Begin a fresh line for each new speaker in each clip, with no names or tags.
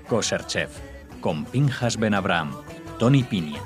Kosher Chef, con Pinchas Ben Abraham, Tony Piña.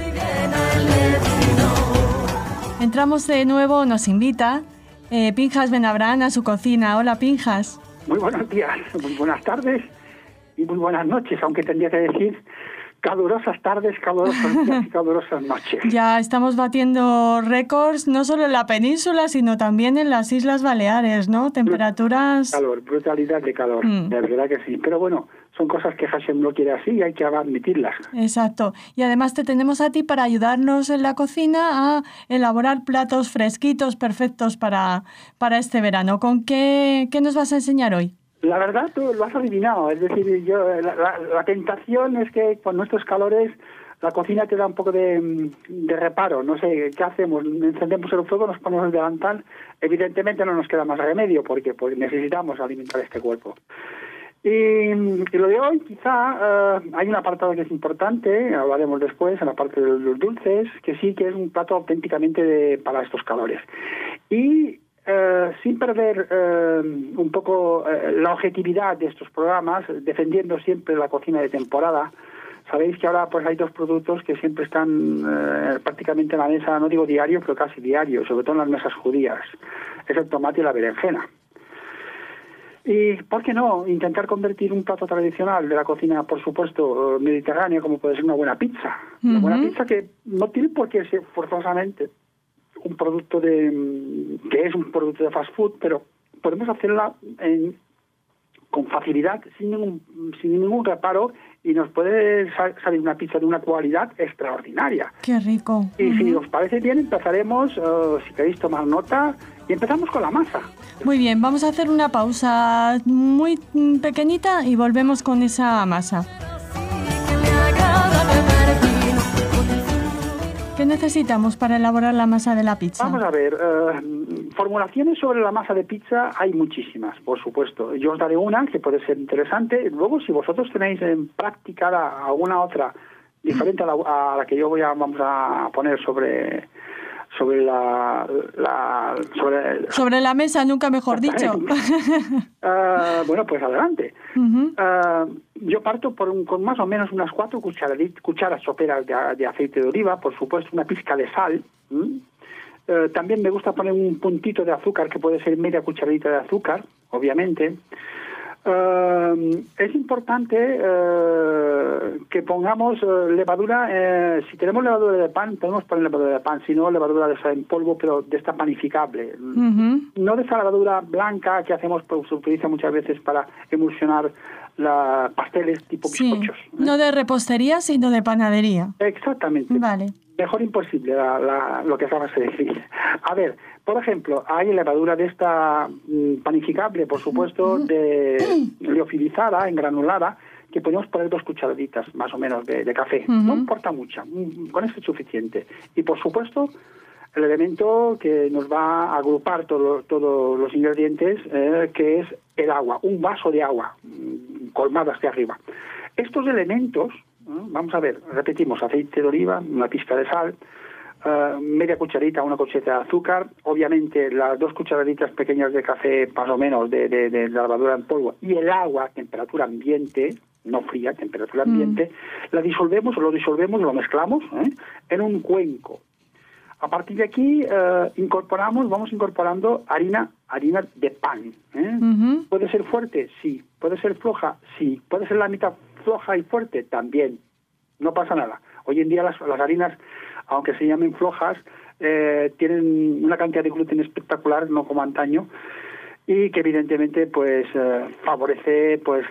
Entramos de nuevo, nos invita Pinchas Ben Abraham a su cocina. Hola, Pinchas.
Muy buenos días, muy buenas tardes y muy buenas noches, aunque tendría que decir calurosas tardes, calurosas días y calurosas noches.
Ya estamos batiendo récords, no solo en la península, sino también en las Islas Baleares, ¿no? Temperaturas...
Calor, brutalidad de calor, de verdad que sí. Pero bueno, son cosas que Hashem no quiere así y hay que admitirlas.
Exacto. Y además te tenemos a ti para ayudarnos en la cocina a elaborar platos fresquitos, perfectos para este verano. ¿Con qué nos vas a enseñar hoy?
La verdad, tú lo has adivinado. Es decir, la tentación es que con nuestros calores la cocina te da un poco de reparo. No sé, ¿qué hacemos? Encendemos el fuego, nos ponemos el delantal. Evidentemente no nos queda más remedio porque necesitamos alimentar este cuerpo. Y lo de hoy, quizá hay un apartado que es importante, hablaremos después en la parte de los dulces, que sí que es un plato auténticamente para estos calores. Y sin perder un poco la objetividad de estos programas, defendiendo siempre la cocina de temporada, sabéis que ahora pues hay dos productos que siempre están prácticamente en la mesa, no digo diario, pero casi diario, sobre todo en las mesas judías, es el tomate y la berenjena. Y, ¿por qué no?, intentar convertir un plato tradicional de la cocina, por supuesto, mediterránea, como puede ser una buena pizza. Una buena pizza que no tiene por qué ser forzosamente un producto que es un producto de fast food, pero podemos hacerla con facilidad, sin ningún reparo, y nos puede salir una pizza de una cualidad extraordinaria.
¡Qué rico!
Y si os parece bien, empezaremos, si queréis tomar nota, y empezamos con la masa.
Muy bien, vamos a hacer una pausa muy pequeñita y volvemos con esa masa. ¿Qué necesitamos para elaborar la masa de la pizza?
Vamos a ver, formulaciones sobre la masa de pizza hay muchísimas, por supuesto. Yo os daré una que puede ser interesante. Luego, si vosotros tenéis en práctica alguna otra diferente a la que yo vamos a poner sobre
la mesa, nunca mejor dicho.
Bueno, pues adelante. Yo parto con más o menos unas 4 cucharas soperas de aceite de oliva, por supuesto una pizca de sal. También me gusta poner un puntito de azúcar, que puede ser media cucharadita de azúcar, obviamente. Es importante que pongamos levadura. Si tenemos levadura de pan, podemos poner levadura de pan, si no, levadura de esa en polvo, pero de esta panificable. No de esa levadura blanca que hacemos, pues se utiliza muchas veces para emulsionar pasteles tipo bizcochos.
No de repostería, sino de panadería.
Exactamente.
Vale.
Mejor imposible lo que acabas de decir. A ver, por ejemplo, hay levadura de esta panificable, por supuesto, liofilizada, engranulada, que podemos poner 2 cucharaditas más o menos de café. No importa mucho, con eso es suficiente. Y por supuesto, el elemento que nos va a agrupar todos los ingredientes, que es el agua, un vaso de agua colmada hacia arriba. Estos elementos, vamos a ver, repetimos, aceite de oliva, una pizca de sal, media cucharita, una cucharita de azúcar, obviamente las 2 cucharaditas pequeñas de café, más o menos, de levadura en polvo, y el agua a temperatura ambiente, no fría, temperatura ambiente, lo disolvemos, lo mezclamos en un cuenco. A partir de aquí vamos incorporando harina de pan. ¿Puede ser fuerte? Sí. ¿Puede ser floja? Sí. ¿Puede ser la mitad floja y fuerte? También. No pasa nada. Hoy en día las harinas, aunque se llamen flojas, tienen una cantidad de gluten espectacular, no como antaño, y que evidentemente pues favorece pues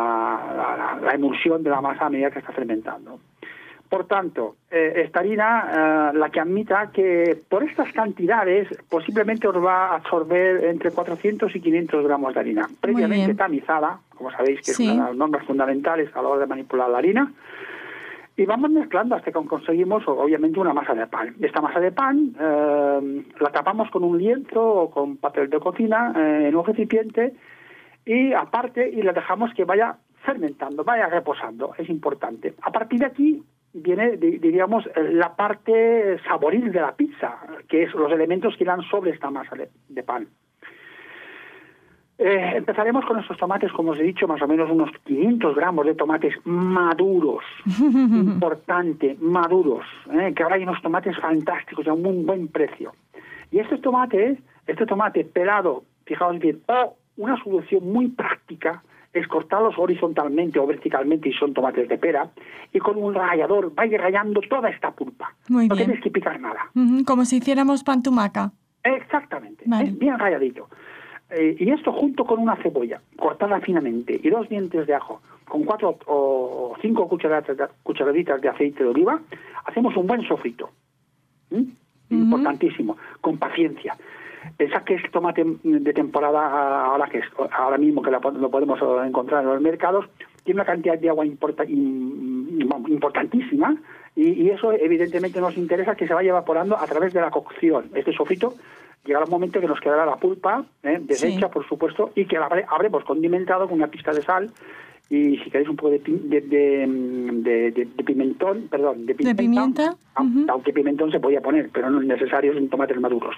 la emulsión de la masa a medida que está fermentando. Por tanto, esta harina, la que admita que por estas cantidades posiblemente os va a absorber entre 400 y 500 gramos de harina, previamente tamizada, como sabéis que es una de las normas fundamentales a la hora de manipular la harina, y vamos mezclando hasta que conseguimos, obviamente, una masa de pan. Esta masa de pan la tapamos con un lienzo o con papel de cocina en un recipiente y aparte y la dejamos que vaya fermentando, vaya reposando, es importante. A partir de aquí viene, diríamos, la parte saboril de la pizza, que es los elementos que irán sobre esta masa de pan. Empezaremos con estos tomates, como os he dicho, más o menos unos 500 gramos de tomates maduros. Importante, maduros. Que ahora hay unos tomates fantásticos a un buen precio. Y este tomate pelado, fijaos bien, una solución muy práctica es cortarlos horizontalmente o verticalmente, y son tomates de pera, y con un rallador vais rallando toda esta pulpa.
Muy
no
bien.
tenéis que picar nada.
Como si hiciéramos pan tumaca.
Exactamente,
Vale.
bien ralladito. Y esto junto con una cebolla cortada finamente y 2 dientes de ajo con 4 o 5 cucharaditas de aceite de oliva, hacemos un buen sofrito. Importantísimo, con paciencia. Pensad que es tomate de temporada, ahora mismo que lo podemos encontrar en los mercados, tiene una cantidad de agua importantísima, y eso evidentemente nos interesa, que se vaya evaporando a través de la cocción. Este sofrito llegará un momento que nos quedará la pulpa deshecha, por supuesto, y que la habremos condimentado con una pizca de sal y, si queréis, un poco de pimentón, de
pimienta.
Aunque pimentón se podía poner, pero no es necesario, son tomates maduros.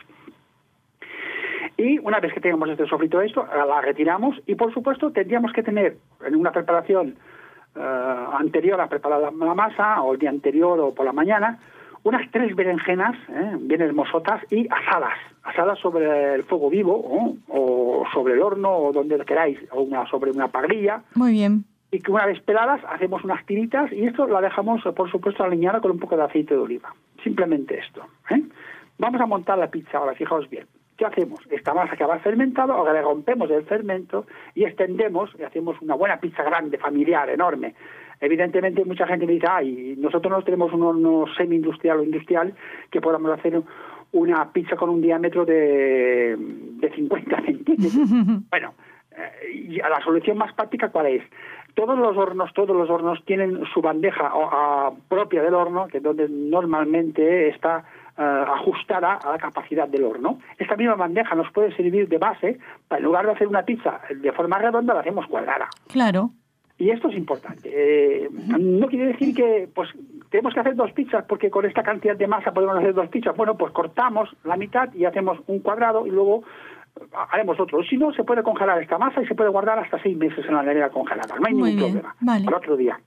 Y una vez que tengamos este sofrito la retiramos, y por supuesto tendríamos que tener en una preparación anterior a preparar la masa, o el día anterior o por la mañana, unas 3 berenjenas bien hermosotas y asadas sobre el fuego vivo, o sobre el horno, o donde queráis, o sobre una parrilla.
Muy bien.
Y que una vez peladas hacemos unas tiritas, y esto la dejamos, por supuesto, aliñada con un poco de aceite de oliva. Simplemente esto. Vamos a montar la pizza ahora, fijaos bien. ¿Qué hacemos? Esta masa que va fermentado, ahora le rompemos el fermento y extendemos, y hacemos una buena pizza grande, familiar, enorme. Evidentemente mucha gente me dice, nosotros no tenemos un horno semi-industrial o industrial que podamos hacer una pizza con un diámetro de 50 centímetros. Bueno, la solución más práctica, ¿cuál es? Todos los hornos tienen su bandeja propia del horno, que es donde normalmente está ajustada a la capacidad del horno. Esta misma bandeja nos puede servir de base para, en lugar de hacer una pizza de forma redonda, la hacemos cuadrada.
Claro.
Y esto es importante. No quiere decir que tenemos que hacer 2 pizzas porque con esta cantidad de masa podemos hacer 2 pizzas. Bueno, pues cortamos la mitad y hacemos un cuadrado, y luego haremos otro. Si no, se puede congelar esta masa y se puede guardar hasta 6 meses en la nevera congelada. No hay ningún problema.
Vale.
Al otro día.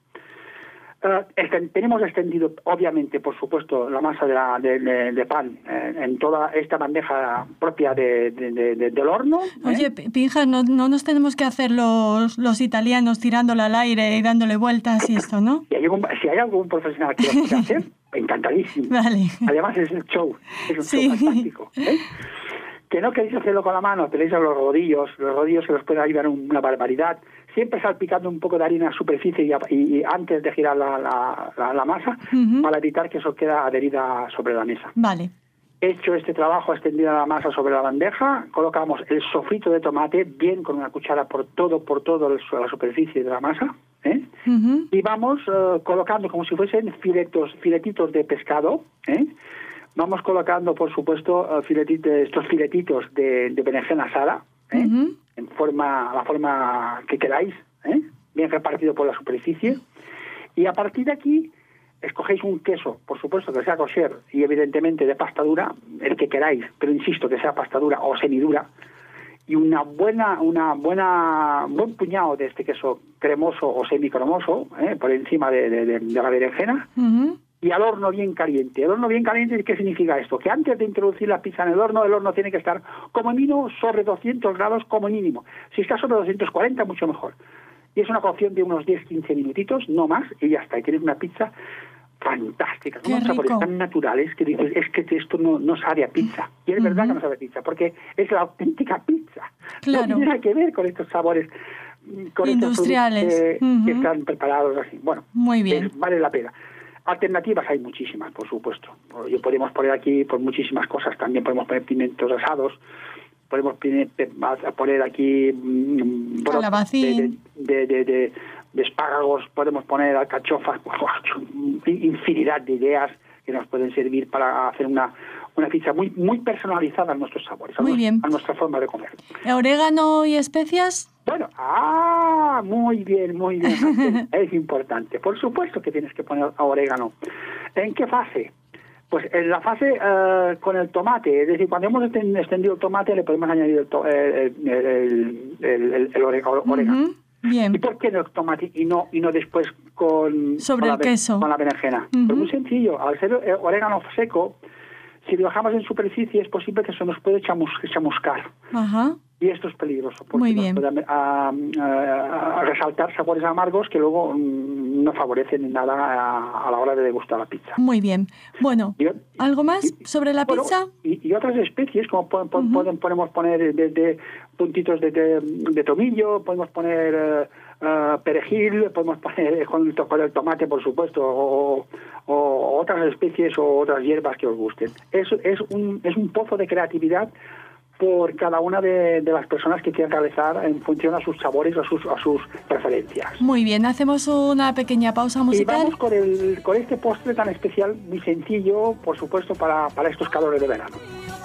Tenemos extendido, obviamente, por supuesto, la masa de pan en toda esta bandeja propia del horno.
Oye, Pinjas, no nos tenemos que hacer los italianos tirándola al aire y dándole vueltas y esto, ¿no?
Si hay algún profesional que lo pueda hacer, encantadísimo.
Vale.
Además es el show, es un show fantástico. Que no queréis hacerlo con la mano, tenéis los rodillos que os pueden ayudar una barbaridad. Siempre salpicando un poco de harina a superficie y antes de girar la masa, para evitar que eso quede adherida sobre la mesa.
Vale.
Hecho este trabajo, extendida la masa sobre la bandeja, colocamos el sofrito de tomate bien con una cuchara por todo la superficie de la masa, y vamos colocando como si fuesen filetitos de pescado, Vamos colocando, por supuesto, estos filetitos de berenjena asada, en la forma que queráis, bien repartido por la superficie. Y a partir de aquí, escogéis un queso, por supuesto, que sea kosher y evidentemente de pasta dura, el que queráis, pero insisto, que sea pasta dura o semidura, y un buen puñado de este queso cremoso o semicremoso, por encima de la berenjena. Y al horno bien caliente. ¿El horno bien caliente qué significa esto? Que antes de introducir la pizza en el horno tiene que estar como mínimo sobre 200 grados como mínimo. Si está sobre 240, mucho mejor. Y es una cocción de unos 10-15 minutitos, no más, y ya está. Y tienes una pizza fantástica, con unos sabores tan naturales que dices, es que esto no sabe a pizza. Y es verdad que no sabe a pizza, porque es la auténtica pizza.
Claro.
No tiene nada que ver con estos sabores
industriales
que están preparados así. Bueno,
muy bien.
Vale la pena. Alternativas hay muchísimas, por supuesto. Podemos poner aquí muchísimas cosas. También podemos poner pimientos asados. Podemos poner aquí
calabacín
de espárragos. Podemos poner alcachofas. Infinidad de ideas que nos pueden servir para hacer una pizza muy, muy personalizada a nuestros sabores, a nuestra forma de comer.
¿Orégano y especias?
Bueno, muy bien. Es importante. Por supuesto que tienes que poner orégano. ¿En qué fase? Pues en la fase con el tomate, es decir, cuando hemos extendido el tomate le podemos añadir el orégano.
Bien.
¿Y por qué no el tomate y no después con
el queso?
Con la berenjena. Pues muy sencillo, al ser orégano seco, si lo dejamos en superficie es posible que se nos puede chamuscar.
Ajá.
Y esto es peligroso, porque
Muy bien.
nos puede resaltar sabores amargos que luego no favorecen nada a la hora de degustar la pizza.
Muy bien. Bueno, ¿algo más sobre la pizza?
Y otras especies, como podemos poner desde puntitos de tomillo, podemos poner perejil, podemos poner con el tomate, por supuesto, o otras especies o otras hierbas que os gusten. Es un pozo de creatividad por cada una de las personas que quieran realizar en función a sus sabores o a sus preferencias.
Muy bien, hacemos una pequeña pausa musical.
Y vamos con este postre tan especial, muy sencillo, por supuesto, para estos calores de verano.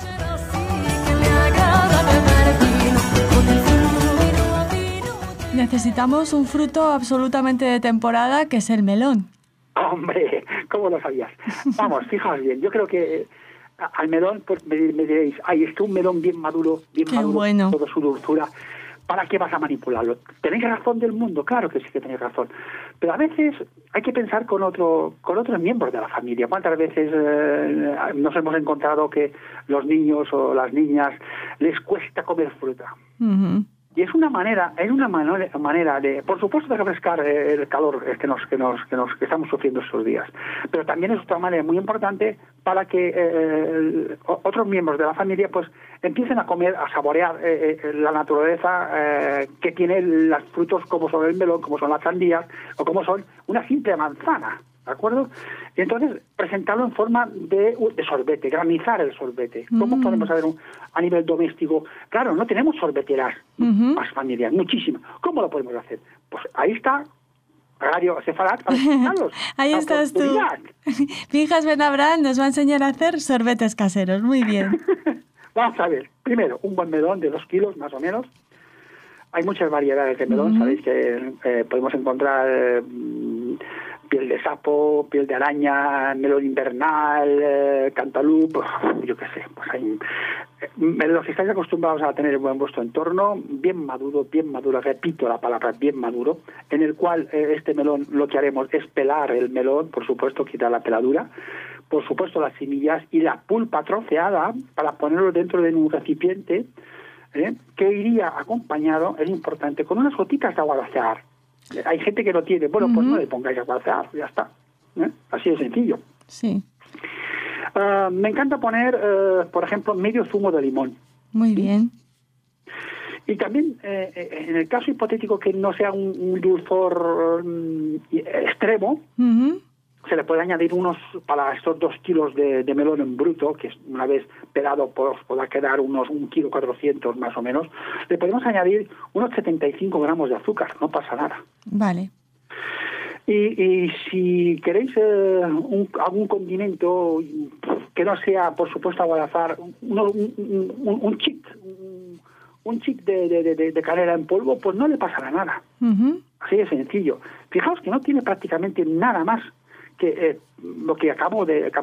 Necesitamos un fruto absolutamente de temporada, que es el melón.
¡Hombre! ¿Cómo lo sabías? Vamos, fijaos bien, yo creo que al melón, pues me diréis, ay, es que un melón bien maduro,
bueno.
toda su dulzura, ¿para qué vas a manipularlo? ¿Tenéis razón del mundo? Claro que sí que tenéis razón. Pero a veces hay que pensar con otros miembros de la familia. ¿Cuántas veces nos hemos encontrado que los niños o las niñas les cuesta comer fruta?
Uh-huh.
Y es una manera de, por supuesto, de refrescar el calor que estamos sufriendo estos días. Pero también es otra manera muy importante para que otros miembros de la familia pues empiecen a comer, a saborear la naturaleza que tiene los frutos como son el melón, como son las sandías o como son una simple manzana. ¿De acuerdo? Y entonces presentarlo en forma de sorbete, granizar el sorbete. ¿Cómo podemos saber a nivel doméstico? Claro, no tenemos sorbeteras más familiares, muchísimas. ¿Cómo lo podemos hacer? Pues ahí está Radio Sefarat para explicarlos.
Ahí estás tú. Pinjas Ben Abraham nos va a enseñar a hacer sorbetes caseros. Muy bien.
Vamos a ver. Primero, un buen melón de 2 kilos, más o menos. Hay muchas variedades de melón. Sabéis que podemos encontrar piel de sapo, piel de araña, melón invernal, cantaloupe, yo qué sé. Pues hay, los que estáis acostumbrados a tener en vuestro entorno, bien maduro, repito la palabra, bien maduro, en el cual este melón lo que haremos es pelar el melón, por supuesto, quitar la peladura, por supuesto las semillas y la pulpa troceada para ponerlo dentro de un recipiente que iría acompañado, es importante, con unas gotitas de agua de azahar. Hay gente que lo tiene. Bueno, pues no le pongáis agua de azahar, ya está. Así de sencillo.
Sí.
Me encanta poner, por ejemplo, medio zumo de limón.
Muy bien.
Y también, en el caso hipotético que no sea un dulzor extremo, se le puede añadir para estos 2 kilos de melón en bruto, que es una vez pelado podrá quedar unos 1,4 kilos más o menos, le podemos añadir unos 75 gramos de azúcar, no pasa nada.
Vale.
Y si queréis algún condimento que no sea, por supuesto, agua de azahar, un chip de canela en polvo, pues no le pasará nada. Así de sencillo. Fijaos que no tiene prácticamente nada más que lo que acabamos de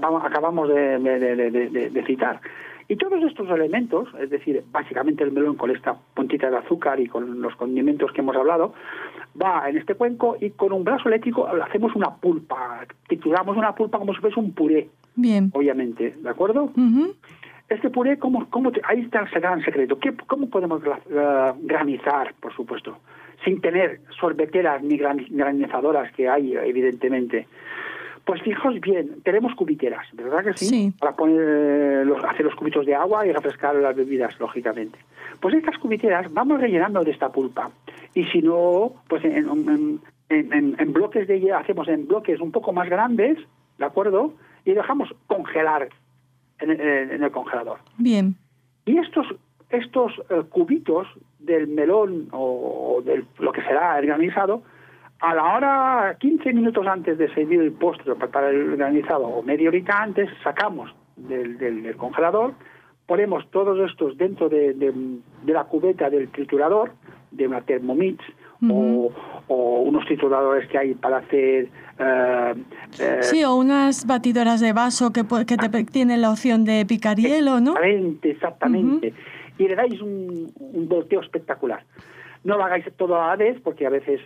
citar. Y todos estos elementos, es decir, básicamente el melón con esta puntita de azúcar y con los condimentos que hemos hablado, va en este cuenco y con un brazo eléctrico hacemos una pulpa, trituramos una pulpa como si fuese un puré.
Bien.
Obviamente, ¿de acuerdo? Este puré, ahí está el gran secreto. ¿Cómo podemos granizar, por supuesto? Sin tener sorbeteras ni granizadoras que hay, evidentemente. Pues fijaos bien, tenemos cubiteras, ¿verdad que sí?
Sí.
Para hacer los cubitos de agua y refrescar las bebidas, lógicamente. Pues estas cubiteras vamos rellenando de esta pulpa. Y si no, pues en bloques de hielo, hacemos en bloques un poco más grandes, ¿de acuerdo? Y dejamos congelar en el congelador.
Bien.
Y estos cubitos del melón o de lo que será el granizado, a la hora 15 minutos antes de servir el postre para el granizado o media horita antes, sacamos del congelador, ponemos todos estos dentro de la cubeta del triturador, de una Thermomix o unos trituradores que hay para hacer...
sí, o unas batidoras de vaso que tienen la opción de picar hielo, ¿no?
Exactamente. Y le dais un volteo espectacular. No lo hagáis todo a la vez, porque a veces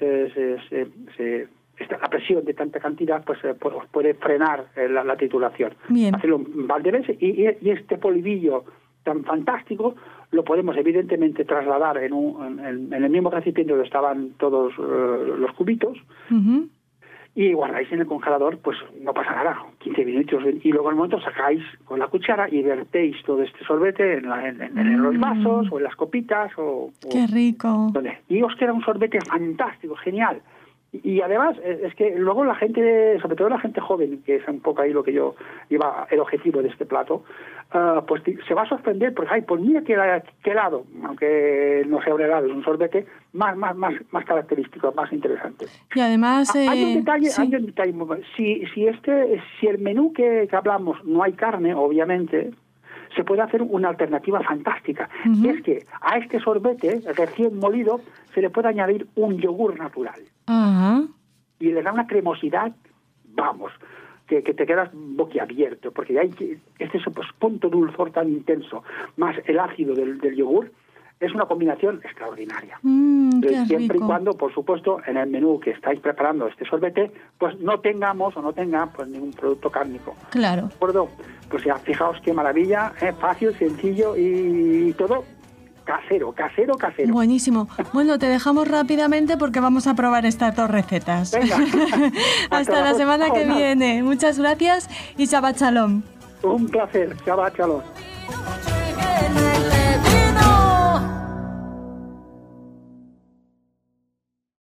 la presión de tanta cantidad pues os puede frenar la trituración.
Bien.
Hacerlo un par de veces y este polvillo tan fantástico lo podemos evidentemente trasladar en el mismo recipiente donde estaban todos los cubitos y guardáis en el congelador, pues no pasa nada, 15 minutos, y luego al momento sacáis con la cuchara y vertéis todo este sorbete en los vasos o en las copitas.
¡Qué rico!
Y os queda un sorbete fantástico, genial. Y además es que luego la gente, sobre todo la gente joven, que es un poco ahí lo que yo iba, el objetivo de este plato, pues se va a sorprender porque, pues mira qué helado, aunque no sea un helado, es un sorbete más característico, más interesante.
Y además...
hay un detalle muy bueno. Si el menú que hablamos no hay carne, obviamente, se puede hacer una alternativa fantástica. Y es que a este sorbete recién molido se le puede añadir un yogur natural. Y le da una cremosidad, vamos, que te quedas boquiabierto, porque hay este punto dulzor tan intenso, más el ácido del yogur, es una combinación extraordinaria. Siempre y cuando, por supuesto, en el menú que estáis preparando este sorbete, pues no tenga pues ningún producto cárnico.
Claro.
¿De acuerdo? Pues ya, fijaos qué maravilla, fácil, sencillo y todo casero.
Buenísimo. Bueno, te dejamos rápidamente porque vamos a probar estas 2 recetas.
Venga.
Hasta la semana que viene. Muchas gracias y Shabbat Shalom.
Un placer. Shabbat Shalom.